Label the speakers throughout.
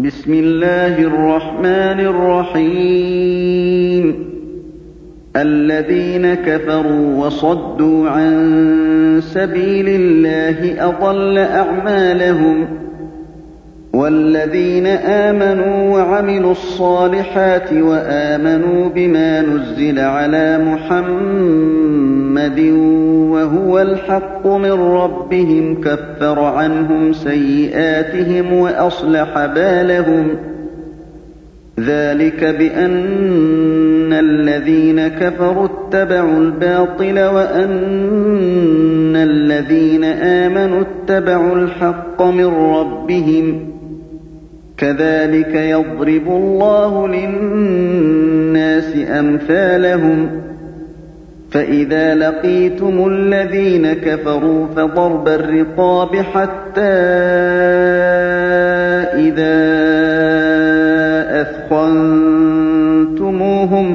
Speaker 1: بسم الله الرحمن الرحيم الذين كفروا وصدوا عن سبيل الله أضل أعمالهم والذين آمنوا وعملوا الصالحات وآمنوا بما نزل على محمد وهو الحق من ربهم كفر عنهم سيئاتهم وأصلح بالهم ذلك بأن الذين كفروا اتبعوا الباطل وأن الذين آمنوا اتبعوا الحق من ربهم كذلك يضرب الله للناس أمثالهم فإذا لقيتم الذين كفروا فضرب الرقاب حتى إذا أثخنتموهم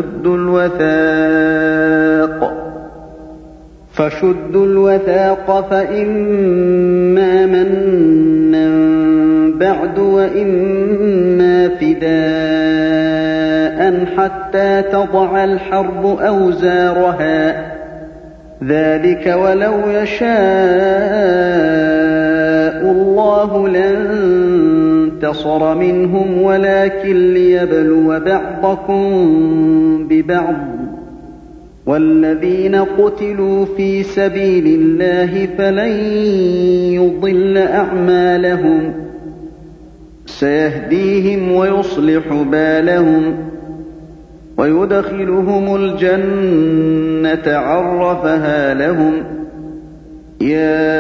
Speaker 1: فشدوا الوثاق فإما منا بعد وإما فداء حتى تضع الحرب أوزارها ذلك ولو يشاء الله لانتصر منهم ولكن ليبلو بعضكم ببعض والذين قتلوا في سبيل الله فلن يضل أعمالهم سيهديهم ويصلح بالهم ويدخلهم الجنة عرفها لهم يا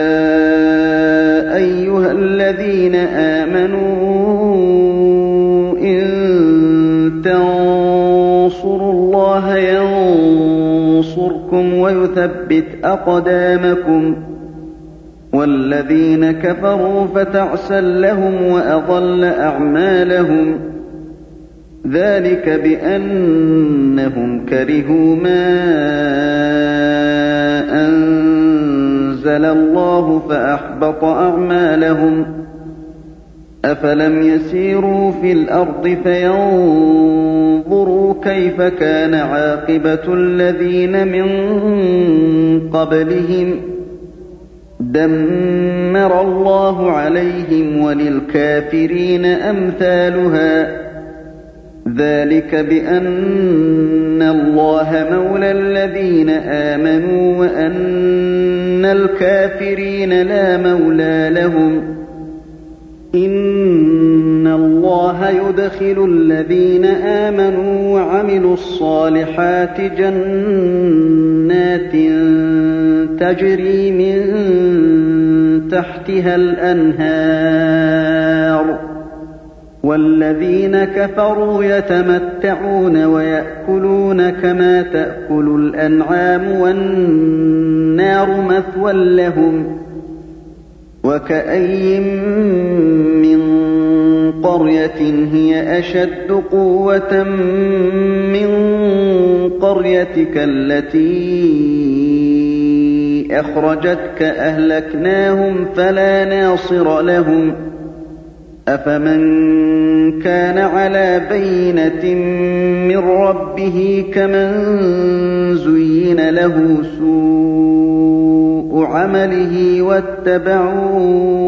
Speaker 1: أيها الذين آمنوا إن تنصروا الله ينصركم ويثبت أقدامكم والذين كفروا فتعسا لهم وأضل أعمالهم ذلك بأنهم كرهوا ما أنزل الله فأحبط أعمالهم أفلم يسيروا في الأرض فينظروا كيف كان عاقبة الذين من قبلهم دمر الله عليهم وللكافرين أمثالها ذلك بأن الله مولى الذين آمنوا وأن الكافرين لا مولى لهم إن الله يدخل الذين آمنوا وعملوا الصالحات جنات تجري من تحتها الأنهار والذين كفروا يتمتعون ويأكلون كما تأكل الأنعام والنار مثوى لهم وكأي من قرية هي أشد قوة من قريتك التي أخرجتك أهلكناهم فلا ناصر لهم أفمن كان على بينة من ربه كمن زين له سوء عمله واتبعوا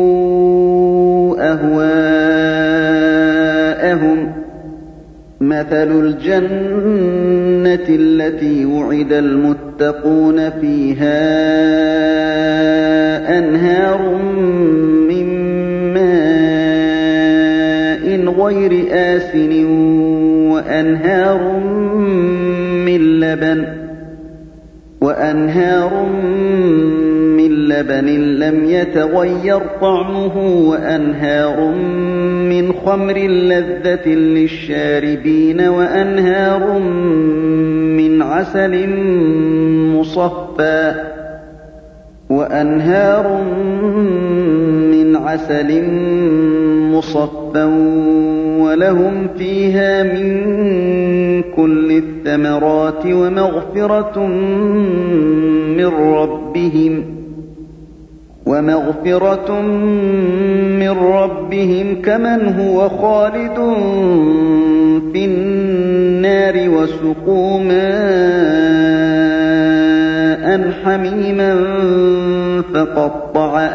Speaker 1: أهواءهم مثل الجنة التي وعد المتقون فيها أنهار من ماء غير آسن وأنهار من لبن لم يتغير طعمه وأنهار من خمر لذة للشاربين وأنهار من عسل مصفى ولهم فيها من كل الثمرات ومغفرة من ربهم وَمَغْفِرَةٌ مِّن رَّبِّهِمْ كَمَنْ هُوَ خَالِدٌ فِي النَّارِ وَسُقُوا مَاءً حَمِيمًا فَقَطَّعَ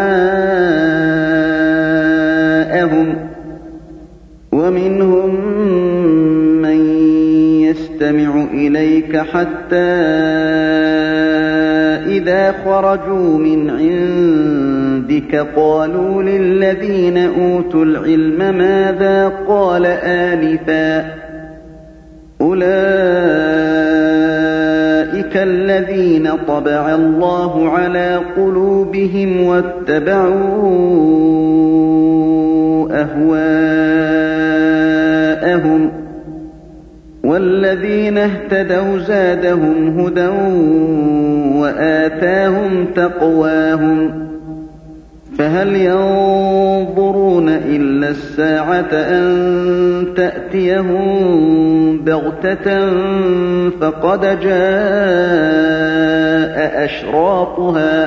Speaker 1: أَمْعَاءَهُمْ وَمِنْهُم مَّن يَسْتَمِعُ إِلَيْكَ حَتَّىٰ إِذَا خَرَجُوا مِنْ عِندِكَ قَالُوا لِلَّذِينَ أُوتُوا الْعِلْمَ مَاذَا قَالَ آنِفًا ۚ أُولَٰئِكَ الَّذِينَ طَبَعَ اللَّهُ عَلَىٰ قُلُوبِهِمْ وَاتَّبَعُوا أَهْوَاءَهُمْ ۚ وَالَّذِينَ اهْتَدَوْا زَادَهُمْ هُدًى وَآتَاهُمْ تَقْوَاهُمْ فَهَلْ يَنظُرُونَ إِلَّا السَّاعَةَ أَن تَأْتِيَهُم بَغْتَةً فَقَدْ جَاءَ أَشْرَاطُهَا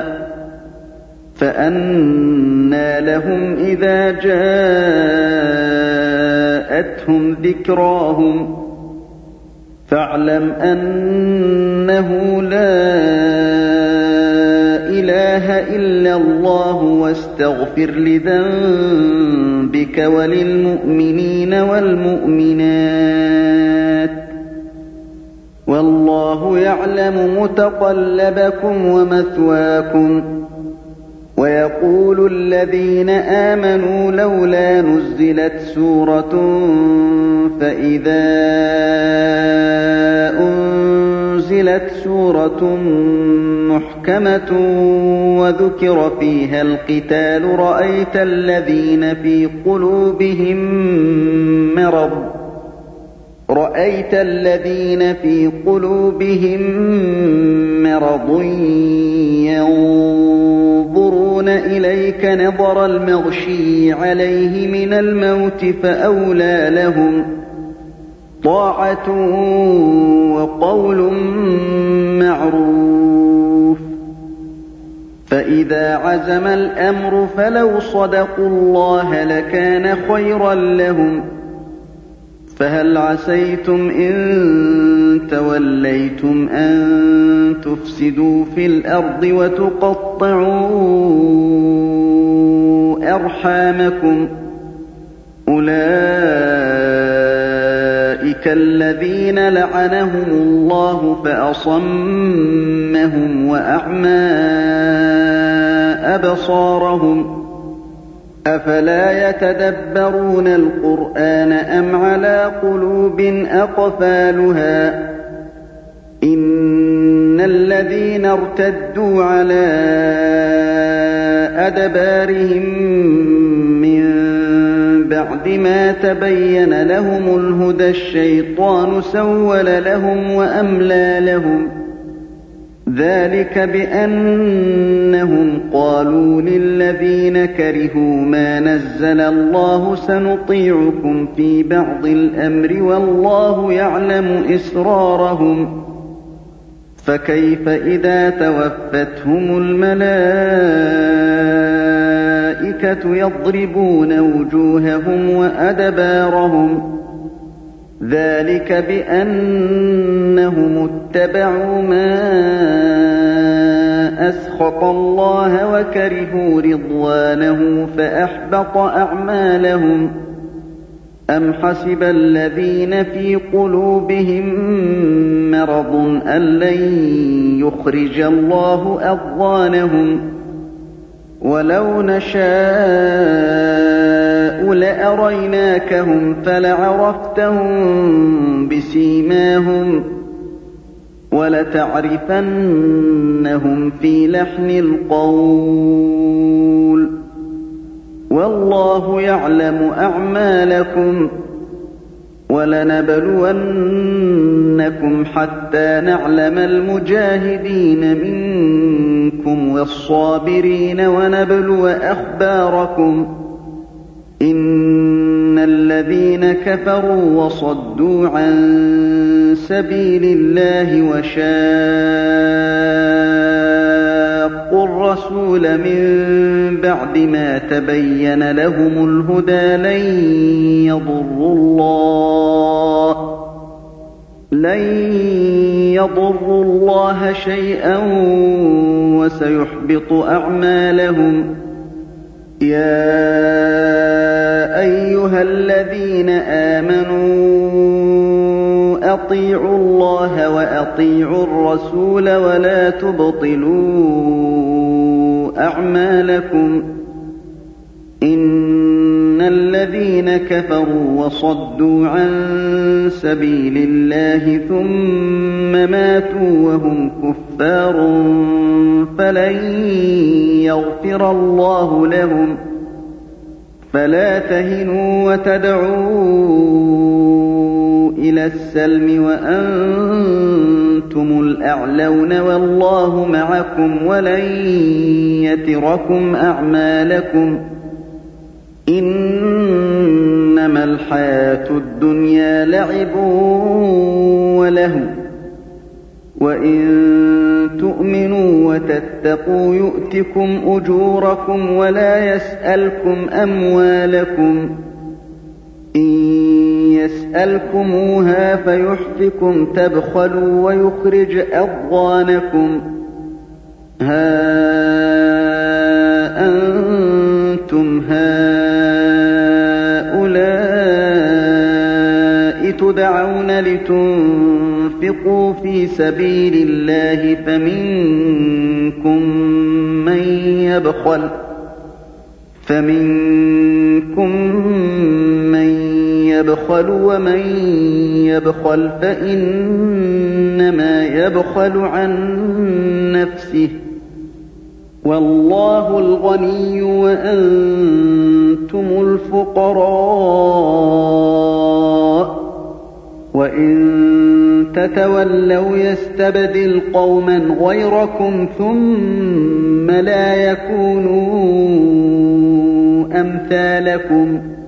Speaker 1: فَأَنَّىٰ لَهُمْ إِذَا جَاءَتْهُمْ ذِكْرَاهُمْ فَاعْلَمْ أَنَّهُ لَا إِلَٰهَ إِلَّا اللَّهُ وَاسْتَغْفِرْ لِذَنبِكَ وَلِلْمُؤْمِنِينَ وَالْمُؤْمِنَاتِ ۗ وَاللَّهُ يَعْلَمُ مُتَقَلَّبَكُمْ وَمَثْوَاكُمْ وَيَقُولُ الَّذِينَ آمَنُوا لَوْلَا نُزِّلَتْ سُورَةٌ فَإِذَا أُنزِلَتْ سُورَةٌ مُّحْكَمَةٌ وَذُكِرَ فِيهَا الْقِتَالُ رَأَيْتَ الَّذِينَ فِي قُلُوبِهِم مَّرَضٌ يَنظُرُونَ إِلَيْكَ نَظَرَ الْمَغْشِيِّ عَلَيْهِ مِنَ الْمَوْتِ فَأَوْلَىٰ لَهُمْ طَاعَةٌ وَقَوْلٌ مَّعْرُوفٌ ۚ فَإِذَا عَزَمَ الْأَمْرُ فَلَوْ صَدَقُوا اللَّهَ لَكَانَ خَيْرًا لَّهُمْ ۚ فَهَلْ عَسَيْتُمْ إِن تَوَلَّيْتُمْ أَن تُفْسِدُوا فِي الْأَرْضِ وَتُقَطِّعُوا أَرْحَامَكُمْ ۖ أُولَٰئِكَ الَّذِينَ لَعَنَهُمُ اللَّهُ فَأَصَمَّهُمْ وَأَعْمَىٰ أَبْصَارَهُمْ ۖ أَفَلَا يَتَدَبَّرُونَ الْقُرْآنَ أَمْ عَلَىٰ قُلُوبٍ أَقْفَالُهَا ۚ إِنَّ الَّذِينَ ارْتَدُّوا عَلَىٰ أَدْبَارِهِم مِّن بَعْدِ مَا تَبَيَّنَ لَهُمُ الْهُدَى الشَّيْطَانُ سَوَّلَ لَهُمْ وَأَمْلَىٰ لَهُمْ ۚ ذَٰلِكَ بِأَنَّهُمْ قَالُوا لِلَّذِينَ كَرِهُوا مَا نَزَّلَ اللَّهُ سَنُطِيعُكُمْ فِي بَعْضِ الْأَمْرِ وَاللَّهُ يَعْلَمُ إِسْرَارَهُمْ فَكَيْفَ إِذَا تَوَفَّتْهُمُ الْمَلَائِكَةُ يَضْرِبُونَ وُجُوهَهُمْ وَأَدْبَارَهُمْ ذَٰلِكَ بِأَنَّهُمُ اتَّبَعُوا مَا أَسْخَطَ اللَّهَ وَكَرِهُوا رِضْوَانَهُ فَأَحْبَطَ أَعْمَالَهُمْ أَمْ حَسِبَ الَّذِينَ فِي قُلُوبِهِم مَّرَضٌ أَن لَّن يُخْرِجَ اللَّهُ أَضْغَانَهُمْ وَلَوْ نَشَاءُ لَأَرَيْنَاكَهُمْ فَلَعَرَفْتَهُم بِسِيمَاهُمْ وَلَتَعْرِفَنَّهُمْ فِي لَحْنِ الْقَوْلِ ۚ وَاللَّهُ يَعْلَمُ أَعْمَالَكُمْ ۚ وَلَنَبْلُوَنَّكُمْ حَتَّىٰ نَعْلَمَ الْمُجَاهِدِينَ مِنكُمْ وَالصَّابِرِينَ وَنَبْلُوَ أَخْبَارَكُمْ ۚ إِنَّ الَّذِينَ كَفَرُوا وَصَدُّوا عَن سَبِيلِ اللَّهِ وَشَاقُّوا شَاقُّوا الرَّسُولَ مِن بَعْدِ مَا تَبَيَّنَ لَهُمُ الْهُدَىٰ لَن يَضُرُّوا اللَّهَ شَيْئًا وَسَيُحْبِطُ أَعْمَالَهُمْ. يَا أَيُّهَا الَّذِينَ آمَنُوا أَطِيعُوا اللَّهَ وَأَطِيعُوا الرَّسُولَ وَلَا تُبْطِلُوا أَعْمَالَكُمْ. إِنَّ الَّذِينَ كَفَرُوا وَصَدُّوا عَن سَبِيلِ اللَّهِ ثُمَّ مَاتُوا وَهُمْ كُفَّارٌ فَلَن يَغْفِرَ اللَّهُ لَهُمْ. فَلَا تَهِنُوا وَتَدْعُوا إِلَى السَّلْمِ وَأَنتُمُ الْأَعْلَوْنَ وَاللَّهُ مَعَكُمْ وَلَن يَتِرَكُمْ أَعْمَالَكُمْ. إِنَّمَا الْحَيَاةُ الدُّنْيَا لَعِبٌ وَلَهْوٌ وَإِن تُؤْمِنُوا وَتَتَّقُوا يُؤْتِكُمْ أُجُورَكُمْ وَلَا يَسْأَلْكُمْ أَمْوَالَكُمْ. إِن يَسْأَلْكُمُوهَا فَيُحْفِكُمْ تَبْخَلُوا وَيُخْرِجْ أَضْغَانَكُمْ. هَا أَنتُمْ هَٰؤُلَاءِ تُدْعَوْنَ لِتُنفِقُوا فِي سَبِيلِ اللَّهِ فَمِنكُم مَّن يَبْخَلُ وَمَن يَبْخَلْ فَإِنَّمَا يَبْخَلُ عَن نَّفْسِهِ وَاللَّهُ الْغَنِيُّ وَأَنتُمُ الْفُقَرَاءُ. وَإِن تَتَوَلَّوْا يَسْتَبْدِلْ قَوْمًا غَيْرَكُمْ ثُمَّ لَا يَكُونُوا أَمْثَالَكُمْ.